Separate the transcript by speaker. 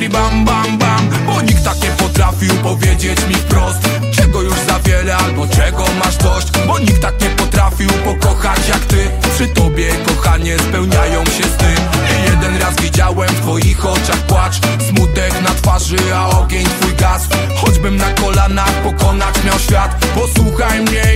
Speaker 1: bigri bam bam bam. Bo nikt tak nie potrafił powiedzieć mi wprost, czego już za wiele albo czego masz dość. Bo nikt tak nie potrafił pokochać jak ty. Przy tobie, kochanie, spełniają się sny. I jeden raz widziałem w twoich oczach płacz, smutek na twarzy, a ogień twój gasł. Choćbym na kolanach pokonać miał świat. Posłuchaj mnie